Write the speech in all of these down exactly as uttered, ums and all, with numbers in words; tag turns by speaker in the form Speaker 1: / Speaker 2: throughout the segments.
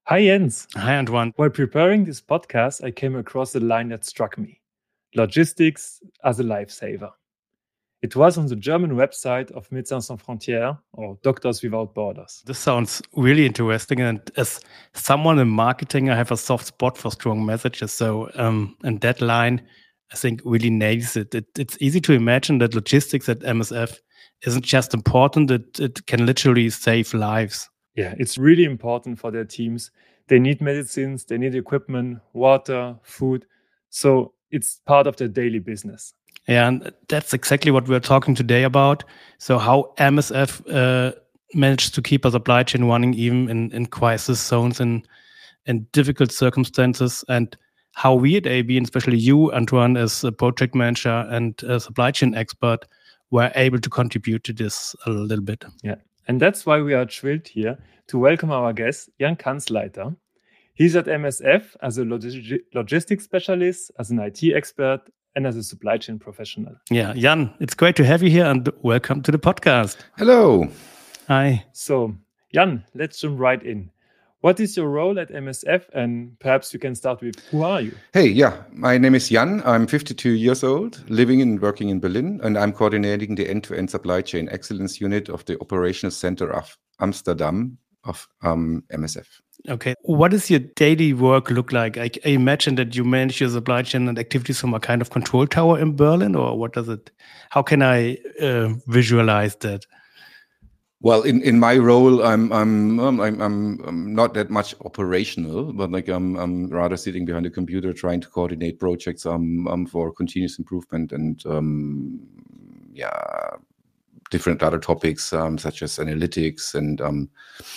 Speaker 1: Hi Jens.
Speaker 2: Hi Antoine.
Speaker 1: While preparing this podcast, I came across a line that struck me. Logistics as a lifesaver. It was on the German website of Médecins Sans Frontières, or Doctors Without Borders.
Speaker 2: This sounds really interesting, and as someone in marketing, I have a soft spot for strong messages. So, um, and that line, I think, really nails it. it. It's easy to imagine that logistics at M S F isn't just important; it it can literally save lives.
Speaker 1: Yeah, it's really important for their teams. They need medicines, they need equipment, water, food. So it's part of their daily business.
Speaker 2: Yeah, and that's exactly what we're talking today about. So how M S F uh, managed to keep a supply chain running even in, in crisis zones and in difficult circumstances, and how we at A B, and especially you, Antoine, as a project manager and a supply chain expert, were able to contribute to this a little bit.
Speaker 1: Yeah, and that's why we are thrilled here to welcome our guest, Jan Kanzleiter. He's at M S F as a log- logistics specialist, as an I T expert, and as a supply chain professional.
Speaker 2: Yeah, Jan, it's great to have you here and welcome to the podcast.
Speaker 3: Hello.
Speaker 2: Hi.
Speaker 1: So, Jan, let's jump right in. What is your role at M S F? And perhaps you can start with, who are you?
Speaker 3: Hey, yeah, my name is Jan. I'm fifty-two years old, living and working in Berlin, and I'm coordinating the end-to-end supply chain excellence unit of the operational center of Amsterdam of um, M S F.
Speaker 2: Okay. What does your daily work look like? I, I imagine that you manage your supply chain and activities from a kind of control tower in Berlin, or what does it, how can I uh, visualize that?
Speaker 3: Well, in, in my role, I'm I'm, um, I'm I'm I'm not that much operational, but like I'm I'm rather sitting behind a computer trying to coordinate projects um, um for continuous improvement and um yeah different other topics um, such as analytics and um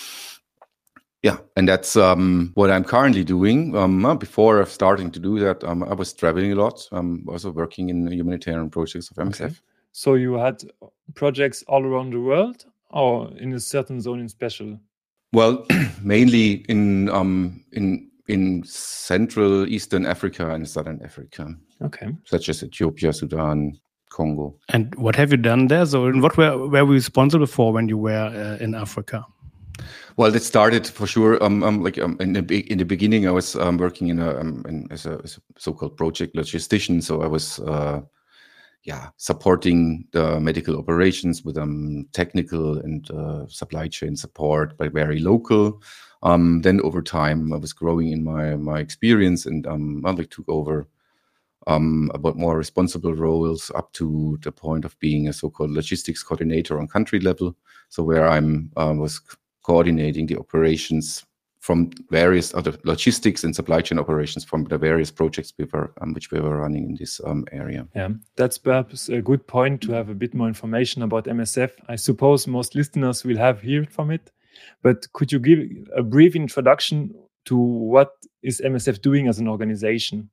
Speaker 3: yeah, and that's um, what I'm currently doing. Um, before of starting to do that, um, I was traveling a lot. Um, also working in humanitarian projects of M S F.
Speaker 1: Okay. So you had projects all around the world, or in a certain zone in special?
Speaker 3: Well, mainly in um, in in Central Eastern Africa and Southern Africa.
Speaker 1: Okay.
Speaker 3: Such as Ethiopia, Sudan, Congo.
Speaker 2: And what have you done there? So, and what were were we responsible for when you were uh, in Africa?
Speaker 3: Well, it started for sure. Um, um like um, in the in the beginning, I was um, working in a um, in, as, a, as a so-called project logistician. So I was, uh, yeah, supporting the medical operations with um technical and uh, supply chain support, but very local. Um, then over time, I was growing in my my experience, and um, I like took over um about more responsible roles up to the point of being a so-called logistics coordinator on country level. So where I'm uh, was coordinating the operations from various other logistics and supply chain operations from the various projects we were, um, which we were running in this um, area.
Speaker 1: Yeah, that's perhaps a good point to have a bit more information about M S F. I suppose most listeners will have heard from it, but could you give a brief introduction to what is M S F doing as an organization?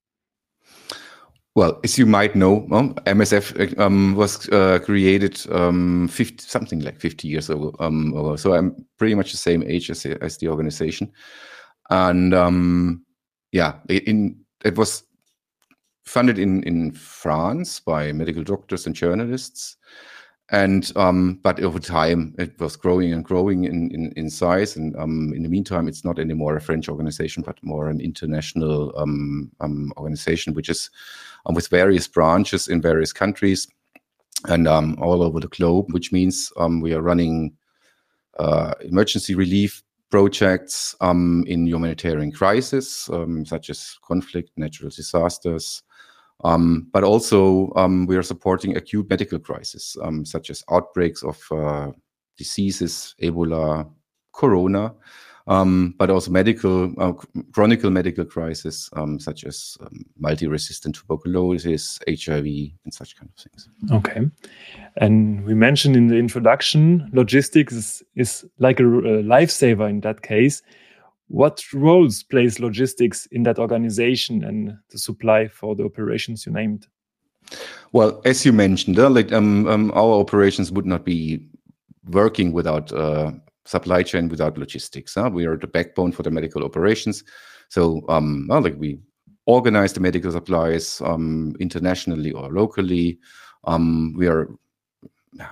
Speaker 3: Well, as you might know, um, M S F um, was uh, created um, fifty, something like fifty years ago. Um, so I'm pretty much the same age as, as the organization. And um, yeah, in, it was funded in, in France by medical doctors and journalists. And um, but over time, it was growing and growing in, in, in size. And um, in the meantime, it's not anymore a French organization, but more an international um, um, organization, which is um, with various branches in various countries and um, all over the globe, which means um, we are running uh, emergency relief projects um, in humanitarian crisis, um, such as conflict, natural disasters, Um, but also um, we are supporting acute medical crises, um, such as outbreaks of uh, diseases, Ebola, Corona, um, but also medical, uh, chronic medical crises, um, such as um, multi-resistant tuberculosis, H I V, and such kind of things.
Speaker 1: Okay. And we mentioned in the introduction, logistics is, is like a, a lifesaver in that case. What roles plays logistics in that organization and the supply for the operations you named?
Speaker 3: Well, as you mentioned, uh, like, um, um, our operations would not be working without uh, supply chain, without logistics. Huh? We are the backbone for the medical operations. So, um, well, like we organize the medical supplies um, internationally or locally. Um, we are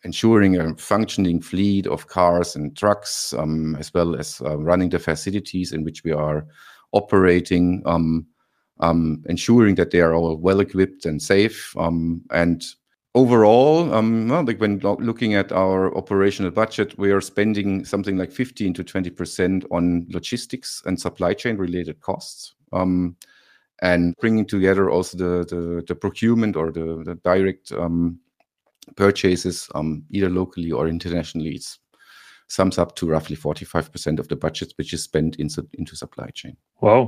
Speaker 3: ensuring a functioning fleet of cars and trucks, um, as well as uh, running the facilities in which we are operating, um, um, ensuring that they are all well equipped and safe. Um, and overall, um, well, like when lo- looking at our operational budget, we are spending something like fifteen to twenty percent on logistics and supply chain related costs. Um, and bringing together also the, the, the procurement or the, the direct um, purchases, um, either locally or internationally, it sums up to roughly forty-five percent of the budget, which is spent into, into supply chain.
Speaker 1: Wow.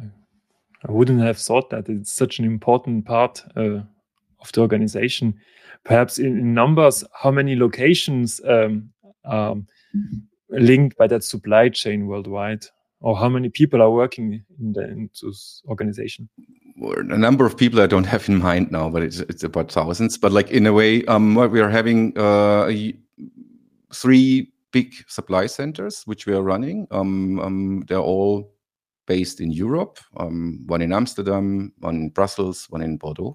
Speaker 1: I wouldn't have thought that it's such an important part uh, of the organization. Perhaps in, in numbers, how many locations um, are linked by that supply chain worldwide? Or how many people are working in, the, in this organization?
Speaker 3: A number of people I don't have in mind now, but it's it's about thousands. But like in a way, um, we are having uh, three big supply centers which we are running. Um, um, they're all based in Europe. Um, one in Amsterdam, one in Brussels, one in Bordeaux.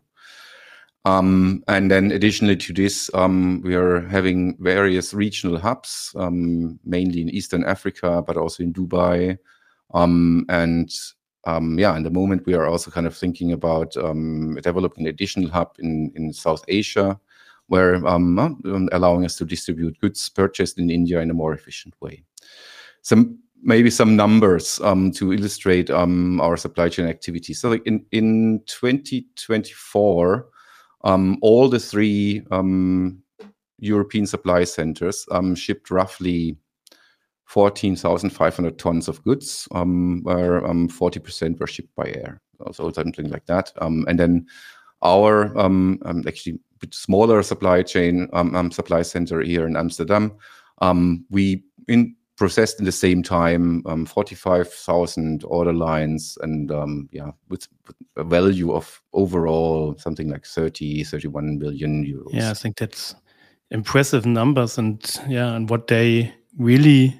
Speaker 3: Um, and then additionally to this, um, we are having various regional hubs, um, mainly in Eastern Africa, but also in Dubai. Um, and um, yeah, in the moment, we are also kind of thinking about um, developing an additional hub in, in South Asia, where um, um, allowing us to distribute goods purchased in India in a more efficient way. Some maybe some numbers um, to illustrate um, our supply chain activities. So like in, in twenty twenty-four, Um, all the three um, European supply centers um, shipped roughly fourteen thousand five hundred tons of goods, um, where um, forty percent were shipped by air, so something like that. Um, and then our um, um, actually bit smaller supply chain um, um, supply center here in Amsterdam, um, we in processed in the same time um, forty-five thousand order lines, and um, yeah, with, with a value of overall something like thirty, thirty-one billion euros.
Speaker 2: Yeah, I think that's impressive numbers, and yeah, and what they really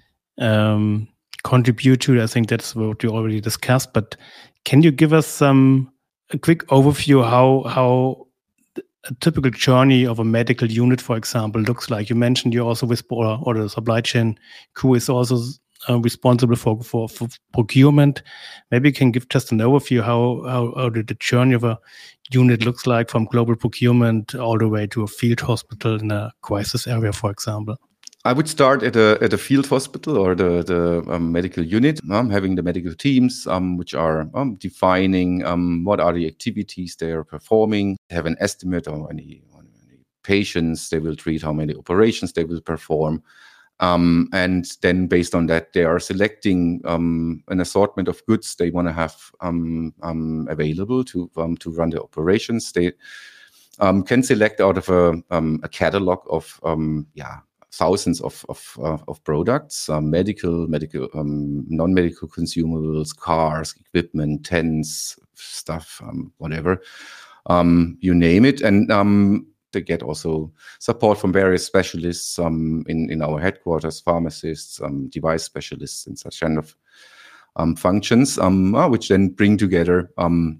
Speaker 2: um, contribute to. I think that's what you already discussed. But can you give us some a quick overview how how a typical journey of a medical unit, for example, looks like? You mentioned you also with or, or the supply chain crew is also uh, responsible for, for for procurement. Maybe you can give just an overview how how, how the, the journey of a unit looks like from global procurement all the way to a field hospital in a crisis area, for example.
Speaker 3: I would start at a at a field hospital or the the um, medical unit, um, having the medical teams, um, which are um, defining um, what are the activities they are performing, have an estimate on any, on any patients they will treat, how many operations they will perform, um, and then based on that they are selecting um, an assortment of goods they want to have um, um, available to um, to run the operations. They um, can select out of a um, a catalog of um, yeah. thousands of of, uh, of products, um, medical, medical, um, non-medical consumables, cars, equipment, tents, stuff, um, whatever, um, you name it, and um, they get also support from various specialists um, in in our headquarters, pharmacists, um, device specialists, and such kind of um, functions, um, uh, which then bring together um,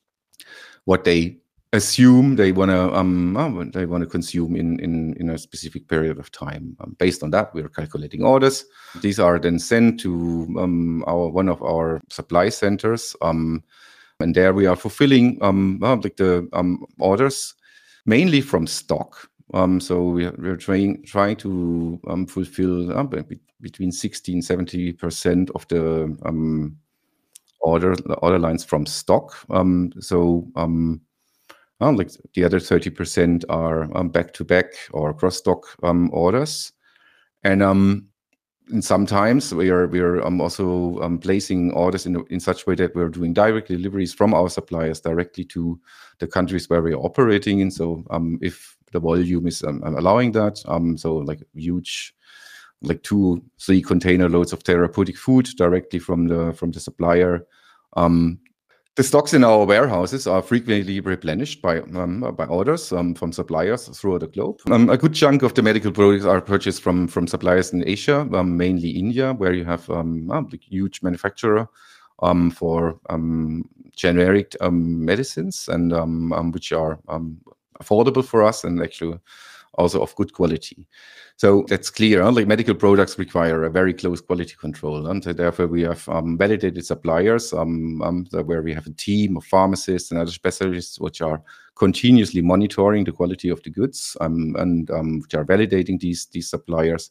Speaker 3: what they assume they want to um, uh, they want to consume in, in in a specific period of time. Um, based on that, we are calculating orders. These are then sent to um, our one of our supply centers, um, and there we are fulfilling um, uh, like the um, orders mainly from stock. Um, so we are, we are trying trying to um, fulfill uh, be- between sixty and seventy percent of the um, order order lines from stock. Um, so um, Oh, like the other thirty percent are um, back-to-back or cross-stock um, orders. And um, and sometimes we are we are um, also um, placing orders in in such a way that we're doing direct deliveries from our suppliers directly to the countries where we are operating in. So um, if the volume is um, allowing that, um, so like huge, like two, three container loads of therapeutic food directly from the from the supplier. Um, The stocks in our warehouses are frequently replenished by um, by orders um, from suppliers throughout the globe. Um, a good chunk of the medical products are purchased from from suppliers in Asia, um, mainly India, where you have um, a huge manufacturer um, for um, generic um, medicines and um, um, which are um, affordable for us and actually also of good quality. So that's clear. Huh? Like medical products require a very close quality control, and so therefore we have um, validated suppliers um, um, where we have a team of pharmacists and other specialists which are continuously monitoring the quality of the goods um, and um, which are validating these these suppliers.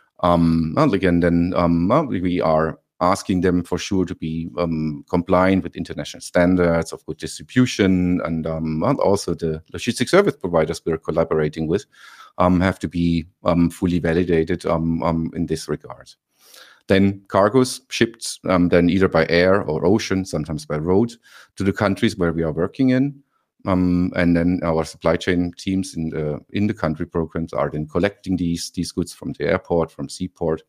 Speaker 3: Um, and again, then um, we are asking them for sure to be um, compliant with international standards of good distribution, and, um, and also the logistic service providers we're collaborating with um, have to be um, fully validated um, um, in this regard. Then cargoes shipped um, then either by air or ocean, sometimes by road, to the countries where we are working in. Um, and then our supply chain teams in the in the country programs are then collecting these these goods from the airport, from seaport,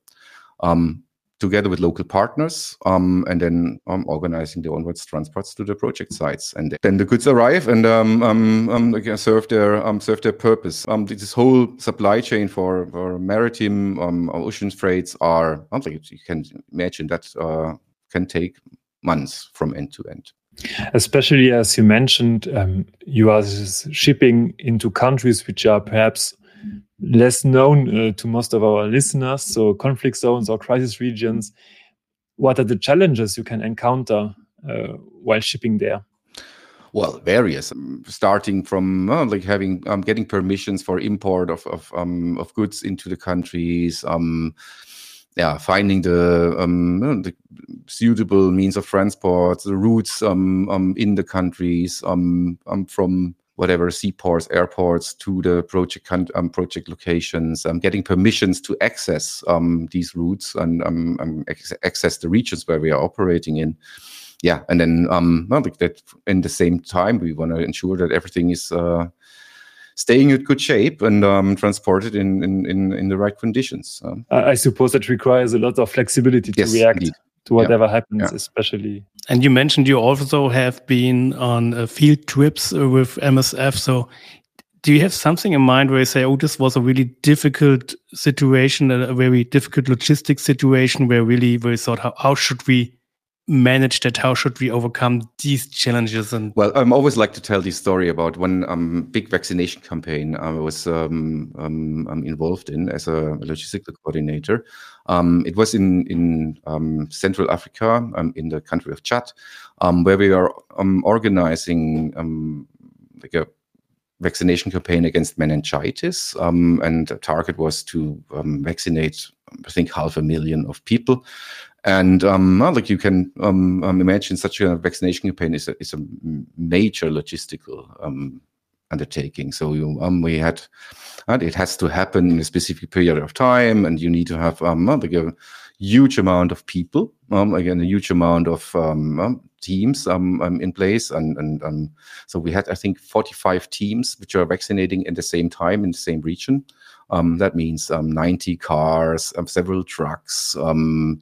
Speaker 3: um, together with local partners, um, and then um, organizing the onwards transports to the project sites. And then the goods arrive and um, um, um, serve their um, serve their purpose. Um, this whole supply chain for, for maritime um, ocean freights are, I think you can imagine that uh, can take months from end to end.
Speaker 1: Especially as you mentioned, um, you are shipping into countries which are perhaps less known uh, to most of our listeners, so conflict zones or crisis regions. What are the challenges you can encounter uh, while shipping there?
Speaker 3: Well, various, um, starting from uh, like having um, getting permissions for import of of, um, of goods into the countries. Um, Yeah, finding the, um, the suitable means of transport, the routes um, um, in the countries, um, um, from whatever seaports, airports to the project um, project locations, um, getting permissions to access um, these routes and um, um, access the regions where we are operating in. Yeah, and then um, well, like that. In the same time, we want to ensure that everything is Uh, staying in good shape and um, transported in, in, in, in the right conditions. Um,
Speaker 1: I suppose that requires a lot of flexibility to
Speaker 3: yes,
Speaker 1: react
Speaker 3: indeed.
Speaker 1: to whatever
Speaker 3: yeah.
Speaker 1: happens,
Speaker 3: yeah.
Speaker 1: especially.
Speaker 2: And you mentioned you also have been on uh, field trips with M S F. So do you have something in mind where you say, oh, this was a really difficult situation, a very difficult logistic situation where really we thought, how, how should we manage that? How should we overcome these challenges? And
Speaker 3: well, I um, always like to tell this story about one um, big vaccination campaign I was um, um, um, involved in as a logistical coordinator. Um, it was in in um, Central Africa, um, in the country of Chad, um, where we are um, organizing um, like a vaccination campaign against meningitis, um, and the target was to um, vaccinate, I think, half a million of people. And um, well, like you can um, um, imagine, such a vaccination campaign is a, is a major logistical um, undertaking. So you, um, we had, uh, it has to happen in a specific period of time, and you need to have um, like a huge amount of people, um, again, a huge amount of um, um, teams um, um, in place. And, and um, so we had, I think, forty-five teams which are vaccinating at the same time in the same region. Um, that means um, ninety cars, um, several trucks, um,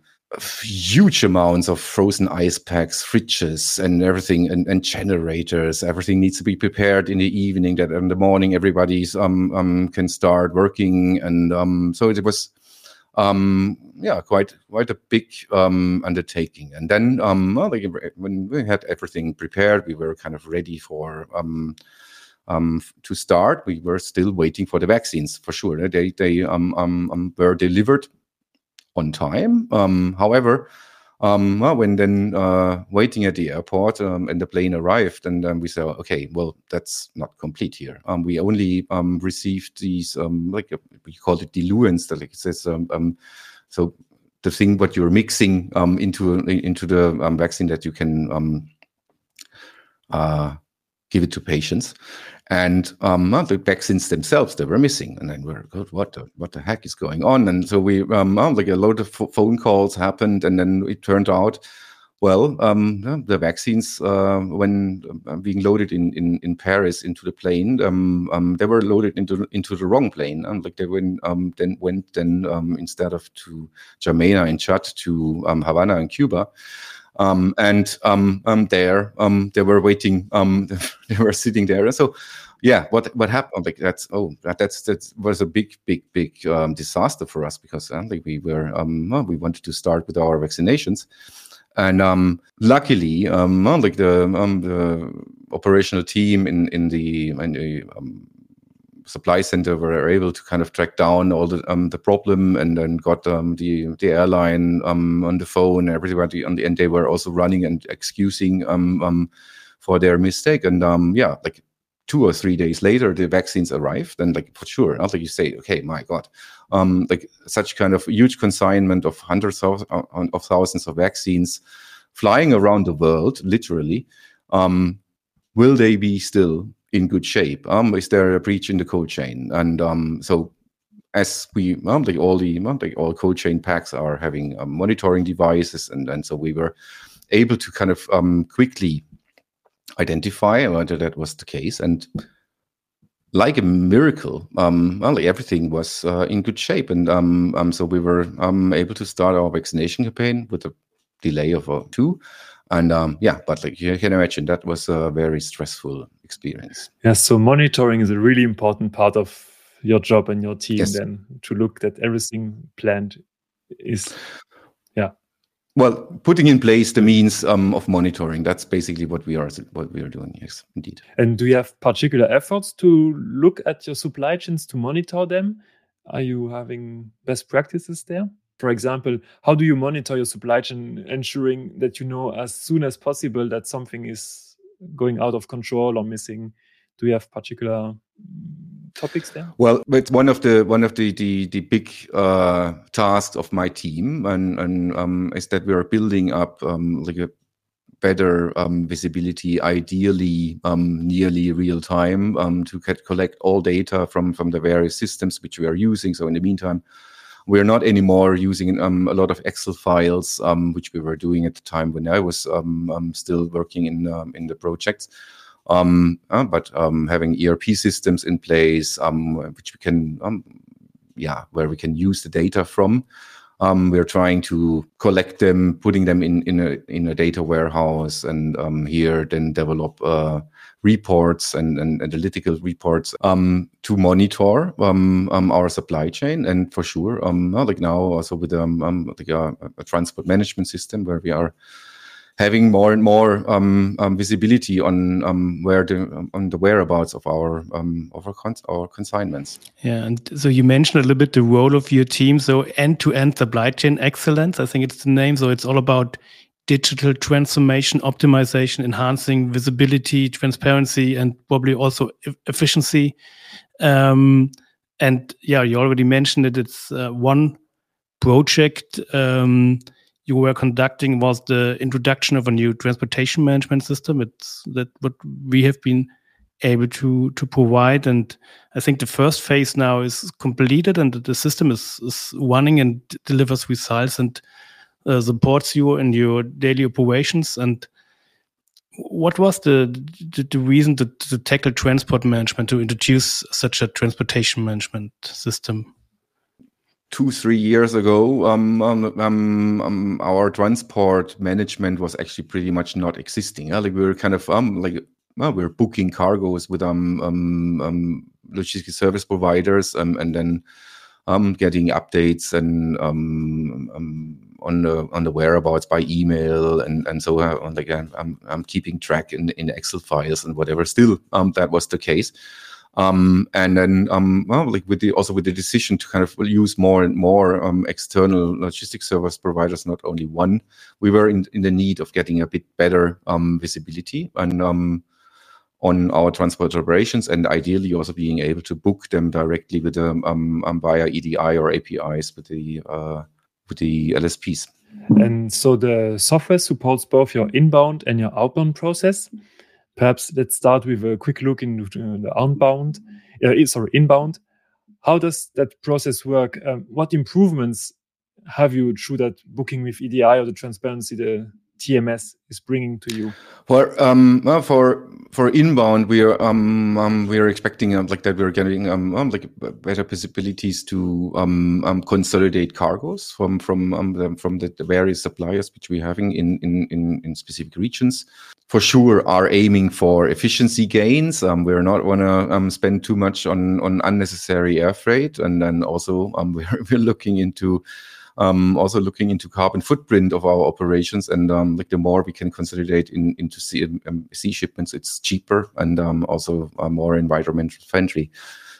Speaker 3: huge amounts of frozen ice packs, fridges, and everything, and, and generators. Everything needs to be prepared in the evening, that in the morning everybody's um, um can start working. And um, so it was um, yeah quite quite a big um, undertaking. And then um, well, like, when we had everything prepared, we were kind of ready for um, um, to start. We were still waiting for the vaccines, for sure. They they um, um, um were delivered on time. Um, however, um, well, when then uh, waiting at the airport um, and the plane arrived, and um, we said, okay, well, that's not complete here. Um, we only um, received these, um, like uh, we call it diluents, like it says, um, um, so the thing what you're mixing um, into into the um, vaccine that you can um, uh, give it to patients. And um, the vaccines themselves, they were missing. And then we're, God, what the, what the heck is going on? And so we, um, like a lot of phone calls happened. And then it turned out, well, um, the vaccines, uh, when being loaded in, in, in Paris into the plane, um, um, they were loaded into into the wrong plane. And like they went, um, then went then um, instead of to Jamena in Chad, to um, Havana in Cuba. Um, and um, um, there, um, they were waiting. Um, they were sitting there. And so, yeah, what what happened? Like that's oh, that that's that was a big, big, big um, disaster for us, because uh, like we were um, well, we wanted to start with our vaccinations, and um, luckily, um, well, like the um, the operational team in in the, in the um, supply center were able to kind of track down all the um, the problem, and then got um, the the airline um, on the phone, everybody on the end. They were also running and excusing um, um, for their mistake, and um, yeah, like two or three days later, the vaccines arrived, and like for sure, like you say, okay, my God, um, like such kind of huge consignment of hundreds of, of thousands of vaccines flying around the world, literally. Um, will they be still in good shape? Um, is there a breach in the cold chain? And um, so, as we, um, like all the, um, like all cold chain packs are having um, monitoring devices, and and so we were able to kind of um, quickly identify whether that was the case, and like a miracle, um, well, like everything was uh, in good shape, and um, um, so we were um, able to start our vaccination campaign with a delay of uh, two. And um, yeah, but like you can imagine, that was a very stressful experience.
Speaker 1: Yeah, so monitoring is a really important part of your job and your team.
Speaker 3: Yes.
Speaker 1: Then to look that everything planned is, yeah.
Speaker 3: Well, putting in place the means um, of monitoring, that's basically what we are what we are doing. Yes, indeed.
Speaker 1: And do you have particular efforts to look at your supply chains to monitor them? Are you having best practices there? For example, how do you monitor your supply chain, ensuring that you know as soon as possible that something is going out of control or missing? Do you have particular topics there?
Speaker 3: Well, it's one of the one of the the, the big uh, tasks of my team, and and um, is that we are building up um, like a better um, visibility, ideally um, nearly real time, um, to get, collect all data from from the various systems which we are using. So in the meantime, we're not anymore using um, a lot of Excel files, um, which we were doing at the time when I was um, um, still working in um, in the projects. Um, uh, but um, having E R P systems in place, um, which we can, um, yeah, where we can use the data from. Um, we're trying to collect them, putting them in in a in a data warehouse, and um, here then develop uh, reports and, and analytical reports um, to monitor um, um, our supply chain. And for sure, um, like now also with um, um, like a, a transport management system where we are having more and more um, um, visibility on um, where the um, on the whereabouts of our um, of our, cons- our consignments.
Speaker 2: Yeah, and so you mentioned a little bit the role of your team. So end-to-end supply chain excellence, I think it's the name. So it's all about digital transformation, optimization, enhancing visibility, transparency, and probably also e- efficiency. Um, and yeah, you already mentioned it. It's uh, one project um, you were conducting was the introduction of a new transportation management system. It's that what we have been able to to provide, and I think the first phase now is completed, and the system is, is running and delivers results and uh, supports you in your daily operations. And what was the the, the reason to, to tackle transport management, to introduce such a transportation management system?
Speaker 3: Two, three years ago, um, um, um, um, our transport management was actually pretty much not existing. Uh, like we were kind of um, like well, we were booking cargoes with um, um, um logistics service providers, um, and then um, getting updates and um, um, on the on the whereabouts by email, and and so uh, like I'm I'm keeping track in in Excel files and whatever. Still, um, that was the case. Um, and then, um, well, like with the also with the decision to kind of use more and more um, external logistics service providers, not only one, we were in, in the need of getting a bit better um, visibility and um, on our transport operations, and ideally also being able to book them directly with um, um, um via E D I or A P Is with the uh, with the L S Ps.
Speaker 1: And so the software supports both your inbound and your outbound process. Perhaps let's start with a quick look into the outbound, uh, sorry, inbound. How does that process work? Um, what improvements have you through that booking with E D I or the transparency the T M S is bringing to you?
Speaker 3: For um well, for for inbound, we are um, um we are expecting um, like that we're getting um, um like better possibilities to um, um consolidate cargos from from um the, from the, the various suppliers which we're having in in in, in specific regions. For sure, are aiming for efficiency gains. Um, we're not want to um, spend too much on on unnecessary air freight, and then also um we're we're looking into. Um, also looking into carbon footprint of our operations, and um, like the more we can consolidate in, into sea, um, sea shipments, it's cheaper and um, also uh, more environmental friendly.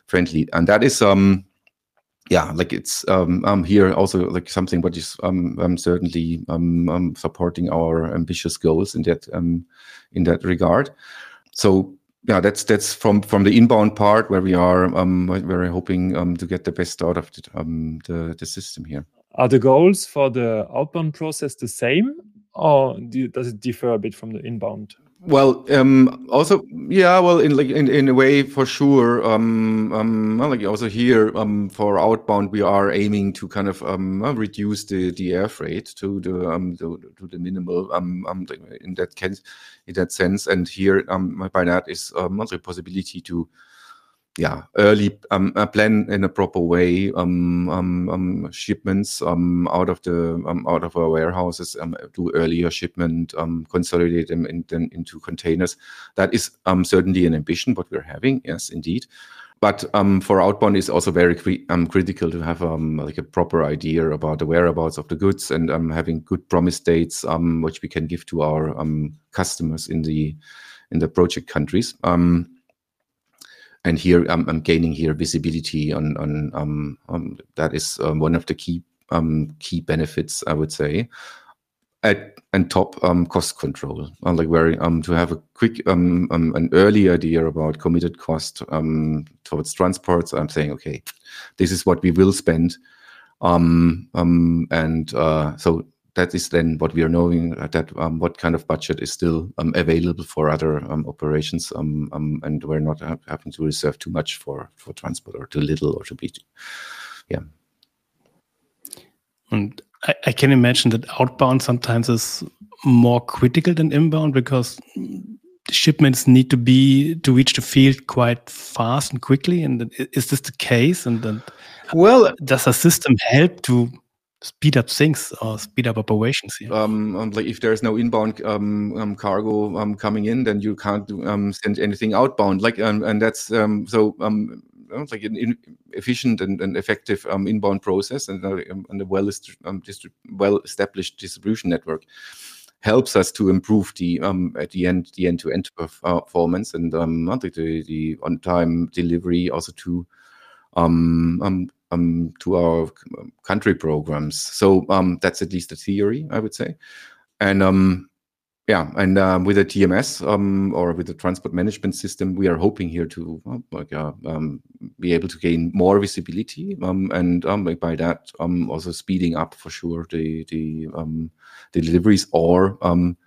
Speaker 3: friendly, and that is um yeah like it's um, um here also like something what is um, um certainly um, um supporting our ambitious goals in that um in that regard. So yeah, that's that's from from the inbound part where we are um we're hoping um to get the best out of the um the, the system here.
Speaker 1: Are the goals for the outbound process the same, or do, does it differ a bit from the inbound?
Speaker 3: Well, um, also, yeah, well, in like in, in a way, for sure. Um, um, well, like also here, um, for outbound, we are aiming to kind of um, uh, reduce the, the air freight to the um to, to the minimal um, um in that case, in that sense. And here, um, by that is um, the possibility to yeah, early um, uh, plan in a proper way um, um, um, shipments um, out of the um, out of our warehouses, um, do earlier shipment, um, consolidate them in, then into containers. That is um, certainly an ambition what we're having. Yes, indeed. But um, for outbound, it's also very cri- um, critical to have um, like a proper idea about the whereabouts of the goods and um, having good promise dates, um, which we can give to our um, customers in the in the project countries. Um, And here um, I'm gaining here visibility on on um, um that is um, one of the key um key benefits, I would say. At and top um cost control, uh, like very um to have a quick um, um an early idea about committed cost um towards transports. I'm saying, okay, this is what we will spend, um um and uh, so. That is then what we are knowing that um, what kind of budget is still um, available for other um, operations, um, um, and we're not ha- having to reserve too much for, for transport or too little or too big. Yeah.
Speaker 2: And I, I can imagine that outbound sometimes is more critical than inbound because shipments need to be to reach the field quite fast and quickly. And is this the case? And then, well, does a system help to speed up things or speed up operations here?
Speaker 3: Um, um, like if there's no inbound um, um, cargo um, coming in, then you can't um, send anything outbound. Like, um, and that's um, so um, like an in efficient and, and effective um, inbound process, and, uh, and a well um, distri- well established distribution network helps us to improve the um, at the end the end to end performance and um, the, the, the on time delivery, also to um, um Um, to our country programs. So um, that's at least a theory, I would say. And um, yeah, and um, with the T M S um, or with the transport management system, we are hoping here to uh, like uh, um, be able to gain more visibility um, and um, by that um, also speeding up for sure the the, um, the deliveries, or um,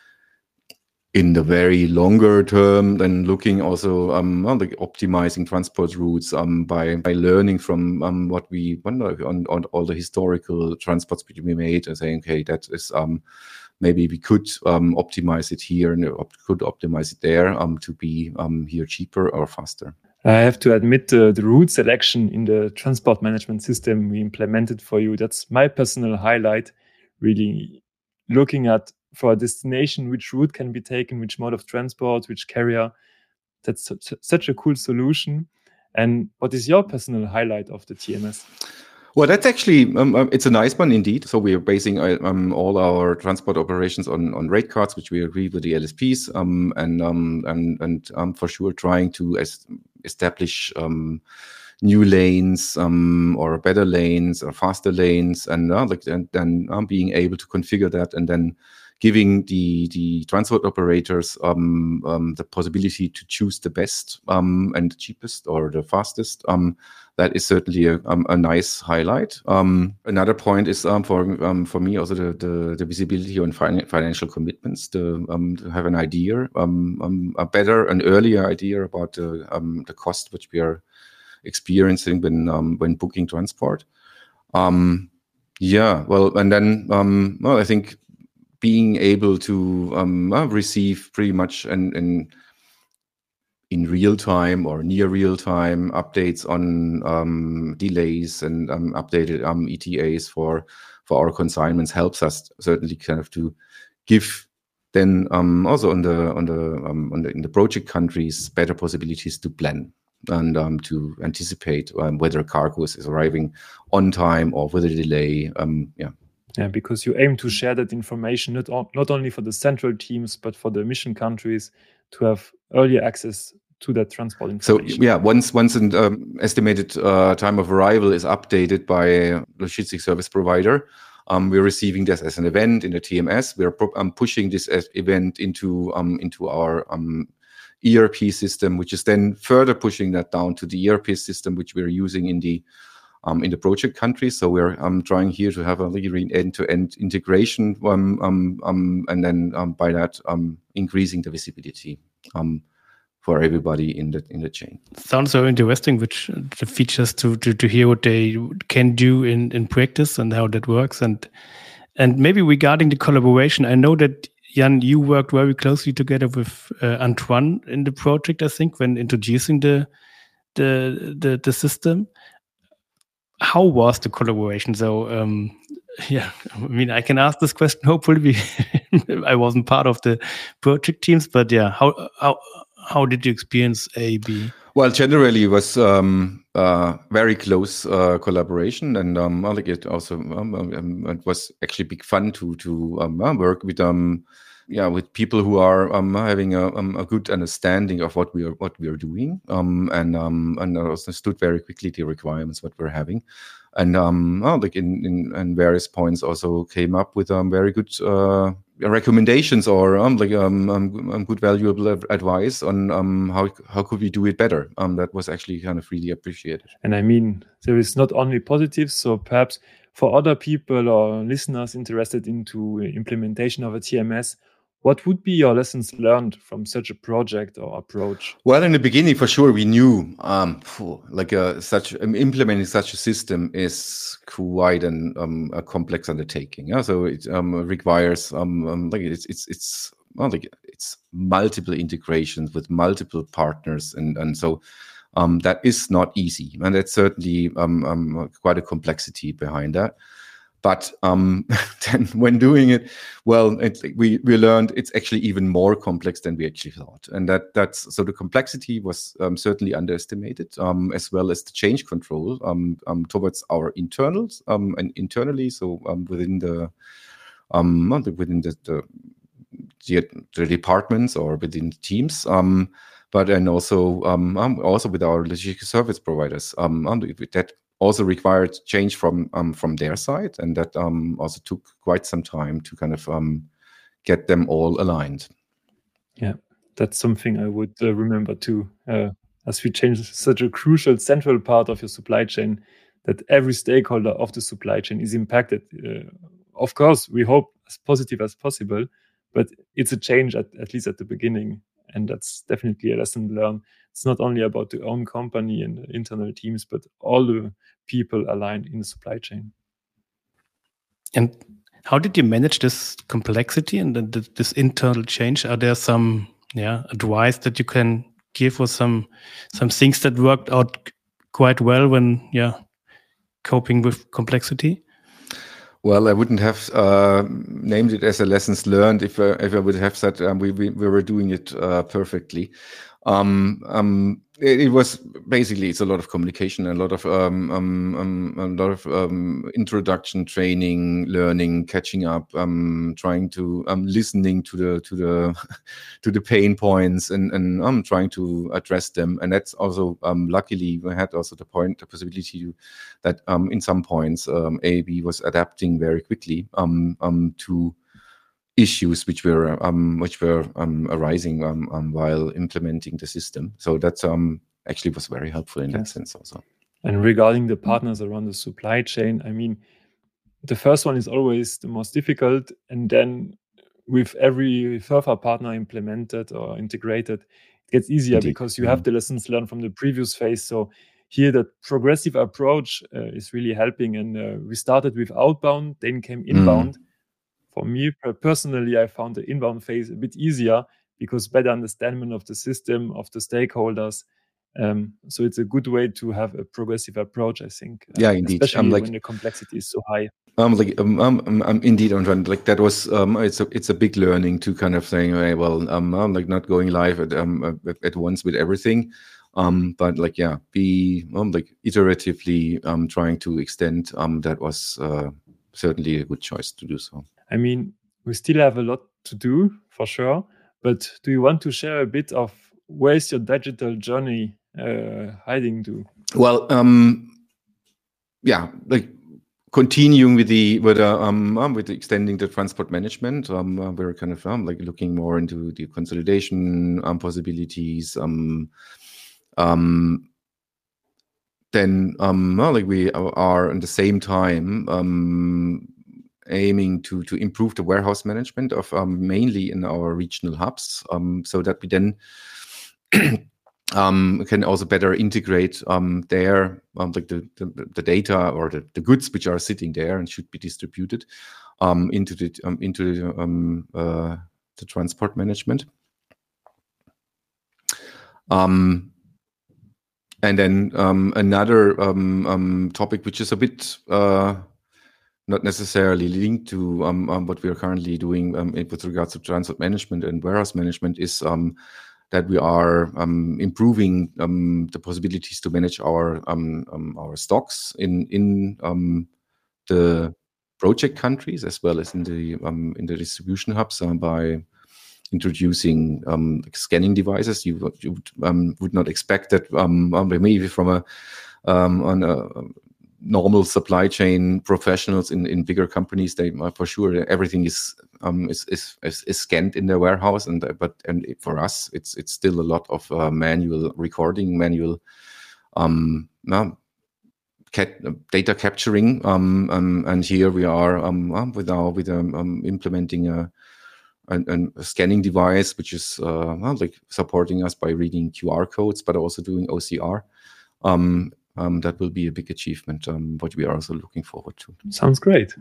Speaker 3: in the very longer term, then looking also um, well, like optimizing transport routes um, by by learning from um, what we wonder on, on all the historical transports we made and saying, okay, that is um, maybe we could um, optimize it here and op- could optimize it there um, to be um, here cheaper or faster.
Speaker 1: I have to admit the, the route selection in the transport management system we implemented for you. That's my personal highlight, really looking at for a destination, which route can be taken, which mode of transport, which carrier. That's such, such a cool solution. And what is your personal highlight of the T M S?
Speaker 3: Well, that's actually, um, it's a nice one indeed. So we are basing um, all our transport operations on, on rate cards, which we agree with the L S Ps, um, and um, and, and um, for sure trying to es- establish um, new lanes um, or better lanes or faster lanes, and uh, like and then um, being able to configure that and then giving the the transport operators um, um, the possibility to choose the best um, and the cheapest or the fastest. Um, that is certainly a, um, a nice highlight. Um, another point is um, for um, for me also the, the, the visibility on fin- financial commitments, to, um, to have an idea, um, um, a better, an earlier idea about the um, the cost which we are experiencing when um, when booking transport. Um, yeah, well, and then um, well, I think being able to um, uh, receive pretty much an, an in real time or near real time updates on um, delays and um, updated um, E T As for for our consignments helps us certainly kind of to give then um, also on the on the, um, on the in the project countries better possibilities to plan and um, to anticipate um, whether a cargo is arriving on time or with a delay. Um, yeah.
Speaker 1: Yeah, because you aim to share that information not, not only for the central teams, but for the mission countries to have earlier access to that transport
Speaker 3: So
Speaker 1: information.
Speaker 3: yeah, once once an um, estimated uh, time of arrival is updated by a logistics service provider, um, we're receiving this as an event in the T M S. We're pro- um, pushing this as event into um, into our um, E R P system, which is then further pushing that down to the E R P system, which we're using in the um, in the project countries. So we're um, trying here to have a really end-to-end integration, um, um, um, and then um, by that um, increasing the visibility um, for everybody in the in the chain.
Speaker 2: Sounds so interesting, which uh, the features to, to to hear what they can do in, in practice and how that works. And and maybe regarding the collaboration, I know that Jan, you worked very closely together with uh, Antoine in the project, I think, when introducing the the the, the system. How was the collaboration? So, um, yeah, I mean, I can ask this question. Hopefully, I wasn't part of the project teams, but yeah, how how how did you experience A B?
Speaker 3: Well, generally, it was um, uh, very close uh, collaboration, and um, I like it also. Um, um, it was actually big fun to to um, work with um, yeah, with people who are um, having a, um, a good understanding of what we are what we are doing, um, and um, and understood very quickly the requirements what we're having, and um, oh, like in, in in various points also came up with um, very good uh, recommendations or um, like um, um, good valuable advice on um, how how could we do it better. Um, that was actually kind of really appreciated.
Speaker 1: And I mean, there is not only positives, so perhaps for other people or listeners interested into implementation of a T M S, what would be your lessons learned from such a project or approach?
Speaker 3: Well, in the beginning, for sure, we knew um, like a, such um, implementing such a system is quite an um, a complex undertaking. Yeah? So it um, requires um, um, like it's it's it's well, like it's multiple integrations with multiple partners, and and so um, that is not easy, and that's certainly um, um, quite a complexity behind that. But um, then when doing it, well, it, we we learned it's actually even more complex than we actually thought, and that that's so the complexity was um, certainly underestimated, um, as well as the change control um, um, towards our internals um, and internally, so um, within the um, within the, the the departments or within the teams. Um, but then also um, also with our logistics service providers, um, that also required change from um, from their side, and that um, also took quite some time to kind of um, get them all aligned.
Speaker 1: Yeah, that's something I would uh, remember too, uh, as we changed such a crucial central part of your supply chain, that every stakeholder of the supply chain is impacted. Uh, of course, we hope as positive as possible, but it's a change at, at least at the beginning, and that's definitely a lesson learned. It's not only about the own company and the internal teams, but all the people aligned in the supply chain.
Speaker 2: And how did you manage this complexity and the, the, this internal change? Are there some yeah advice that you can give, or some some things that worked out quite well when yeah coping with complexity?
Speaker 3: Well, I wouldn't have uh, named it as a lessons learned if I, if I would have said um, we, we we were doing it uh, perfectly. Um, um, it, it was basically it's a lot of communication, a lot of um, um, um, a lot of um, introduction, training, learning, catching up, um, trying to um, listening to the to the to the pain points, and and um, trying to address them. And that's also um, luckily we had also the point the possibility to, that um, in some points um, A B was adapting very quickly um, um, to issues which were um, which were um, arising um, um, while implementing the system. So that um, actually was very helpful in yes. that sense also.
Speaker 1: And regarding the partners around the supply chain, I mean, the first one is always the most difficult, and then with every further partner implemented or integrated, it gets easier Indeed. Because you mm-hmm. have the lessons learned from the previous phase. So here, the progressive approach uh, is really helping. And uh, we started with outbound, then came inbound. Mm. For me personally, I found the inbound phase a bit easier because better understanding of the system, of the stakeholders. Um, so it's a good way to have a progressive approach, I think.
Speaker 3: Yeah, um, indeed.
Speaker 1: Especially
Speaker 3: um, like,
Speaker 1: when the complexity is so high.
Speaker 3: Um, like, um, um, um, indeed, I'm like that was um, it's a it's a big learning to kind of saying, hey, well, um, I'm like not going live at um at, at once with everything, um, but like yeah, be um, like iteratively um trying to extend. Um, that was uh, certainly a good choice to do so.
Speaker 1: I mean, we still have a lot to do for sure, but do you want to share a bit of where's your digital journey uh, hiding to?
Speaker 3: Well, um, yeah, like continuing with the with uh, um, um with the extending the transport management. Um, uh, we're kind of um, like looking more into the consolidation um, possibilities. Um, um, then um, well, like we are at the same time um, aiming to to improve the warehouse management of um, mainly in our regional hubs, um, so that we then um, can also better integrate um, there um, like the, the the data or the, the goods which are sitting there and should be distributed um, into the um, into the, um, uh, the transport management. Um, and then um, another um, um, topic which is a bit uh, not necessarily linked to um, um, what we are currently doing um, with regards to transport management and warehouse management is um, that we are um, improving um, the possibilities to manage our um, um, our stocks in in um, the project countries as well as in the um, in the distribution hubs uh, by introducing um, like scanning devices. You, you would, um, would not expect that um, maybe from a um, on a normal supply chain professionals in, in bigger companies, they uh, for sure everything is um, is, is is scanned in their warehouse, and uh, but and for us it's it's still a lot of uh, manual recording, manual um, no, cat, data capturing, um, um, and here we are um, with our with um, um, implementing a, a, a scanning device which is uh, well, like supporting us by reading Q R codes, but also doing O C R. Um, Um, that will be a big achievement, um, what we are also looking forward to.
Speaker 1: Sounds great.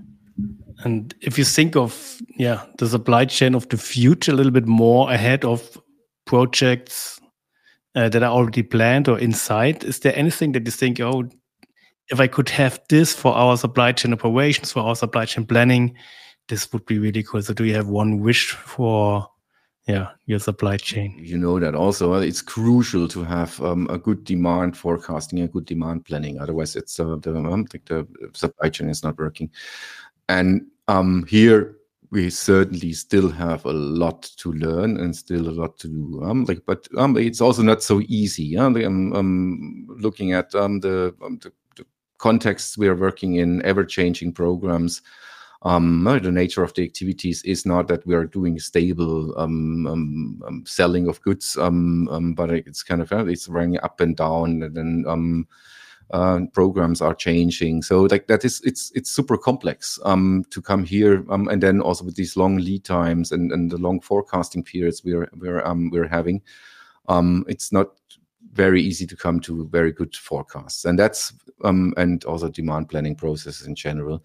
Speaker 2: And if you think of yeah the supply chain of the future a little bit more ahead of projects uh, that are already planned or in sight, is there anything that you think, oh, if I could have this for our supply chain operations, for our supply chain planning, this would be really cool? So do you have one wish for yeah your supply chain?
Speaker 3: You know that also it's crucial to have um, a good demand forecasting, a good demand planning. Otherwise, it's uh, the um, like the supply chain is not working. And um, here we certainly still have a lot to learn and still a lot to do. Um, like, but um, it's also not so easy. Yeah? I'm um, looking at um, the, um, the the contexts we are working in, ever-changing programs. Um, the nature of the activities is not that we are doing stable um, um, um, selling of goods, um, um, but it's kind of uh, it's running up and down, and then um, uh, programs are changing. So like that is it's it's super complex um, to come here, um, and then also with these long lead times and, and the long forecasting periods we're we're um, we're having, um, it's not very easy to come to very good forecasts, and that's um, and also demand planning processes in general.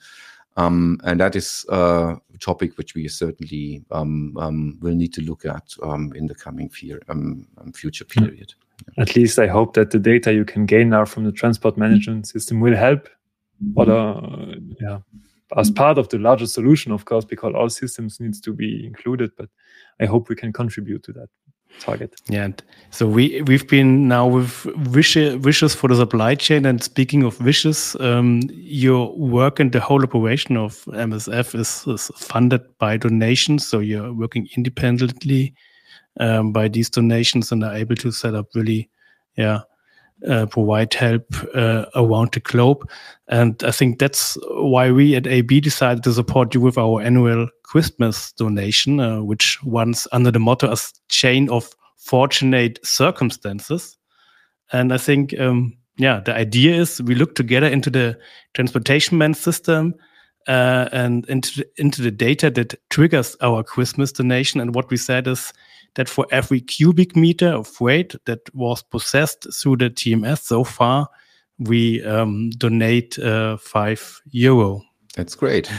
Speaker 3: Um, and that is uh, a topic which we certainly um, um, will need to look at um, in the coming fear, um, future period.
Speaker 1: At least I hope that the data you can gain now from the transport management system will help, or uh, yeah, as part of the larger solution, of course, because all systems needs to be included. But I hope we can contribute to that target.
Speaker 2: Yeah, so we we've been now with wishes wishes for the supply chain, and speaking of wishes, um, your work and the whole operation of M S F is, is funded by donations. So you're working independently um, by these donations and are able to set up really, yeah, uh, provide help uh, around the globe. And I think that's why we at A B decided to support you with our annual Christmas donation, uh, which runs under the motto "A Chain of Fortunate Circumstances." And I think, um, yeah, the idea is we look together into the transportation man system uh, and into the, into the data that triggers our Christmas donation. And what we said is that for every cubic meter of freight that was processed through the T M S so far, we um, donate uh, five euro.
Speaker 3: That's great.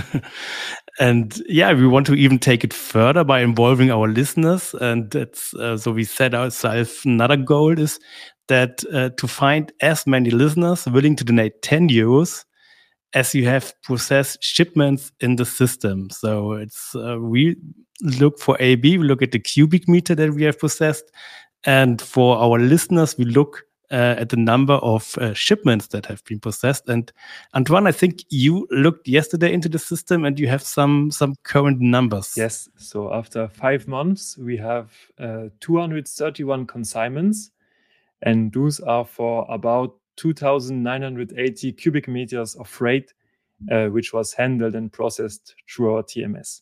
Speaker 2: And yeah, we want to even take it further by involving our listeners. And that's uh, so we set ourselves another goal is that uh, to find as many listeners willing to donate ten euros as you have processed shipments in the system. So it's uh, we look for A B, we look at the cubic meter that we have processed. And for our listeners, we look uh, at the number of uh, shipments that have been processed. And Antoine, I think you looked yesterday into the system and you have some some current numbers.
Speaker 1: Yes. So after five months, we have uh, two hundred thirty-one consignments, and those are for about two thousand nine hundred eighty cubic meters of freight, uh, which was handled and processed through our T M S.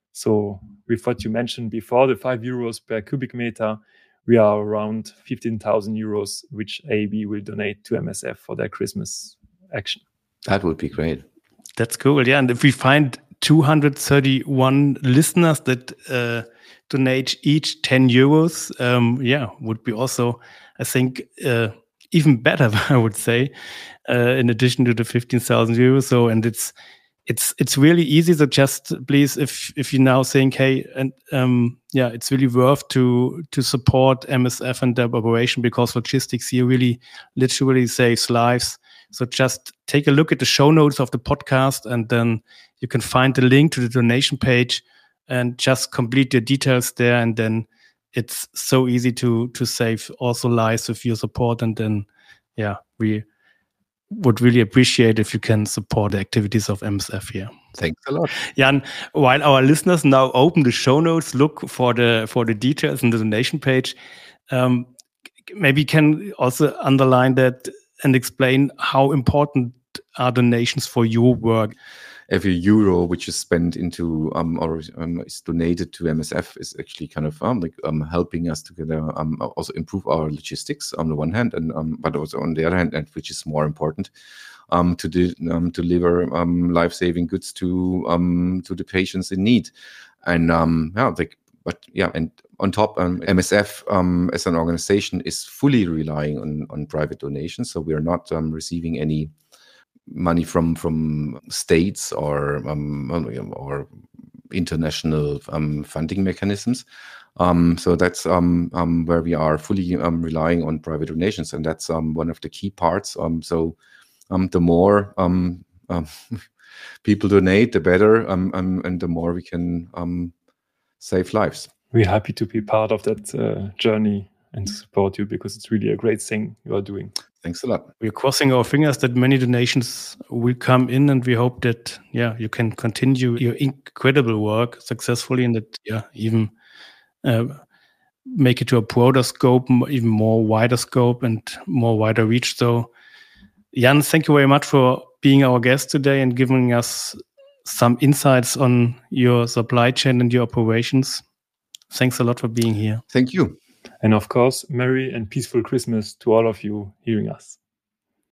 Speaker 1: So with what you mentioned before, the five euros per cubic meter, we are around fifteen thousand euros, which A B will donate to M S F for their Christmas action.
Speaker 3: That would be great.
Speaker 2: That's cool. Yeah. And if we find two hundred thirty-one listeners that uh, donate each ten euros, um, yeah, would be also, I think, uh, even better, I would say, uh, in addition to the fifteen thousand euros. So, and it's, It's it's really easy. So just please, if if you now think, hey, and um, yeah, it's really worth to to support M S F and their operation, because logistics here really literally saves lives. So just take a look at the show notes of the podcast, and then you can find the link to the donation page, and just complete the details there. And then it's so easy to to save also lives with your support. And then, yeah, we would really appreciate if you can support the activities of M S F here.
Speaker 3: Thanks a lot.
Speaker 2: Jan, while our listeners now open the show notes, look for the for the details in the donation page, um, maybe you can also underline that and explain how important are donations for your work.
Speaker 3: Every euro which is spent into um, or um, is donated to M S F is actually kind of um, like um, helping us to get, uh, um, also improve our logistics on the one hand, and um, but also on the other hand, and which is more important, um, to de- um, deliver um, life-saving goods to um, to the patients in need, and um, yeah, like but yeah, and on top, um, M S F um, as an organization is fully relying on on private donations, so we are not um, receiving any money from from states or um, or international um, funding mechanisms. Um, so that's um, um, where we are fully um, relying on private donations, and that's um, one of the key parts. Um, so um, the more um, um, people donate, the better, um, um, and the more we can um, save lives.
Speaker 1: We're happy to be part of that uh, journey and to support you, because it's really a great thing you are doing.
Speaker 3: Thanks a lot.
Speaker 2: We're crossing our fingers that many donations will come in, and we hope that, yeah, you can continue your incredible work successfully, and that, yeah, even uh, make it to a broader scope, even more wider scope and more wider reach. So, Jan, thank you very much for being our guest today and giving us some insights on your supply chain and your operations. Thanks a lot for being here.
Speaker 3: Thank you.
Speaker 1: And of course, Merry and peaceful Christmas to all of you hearing us.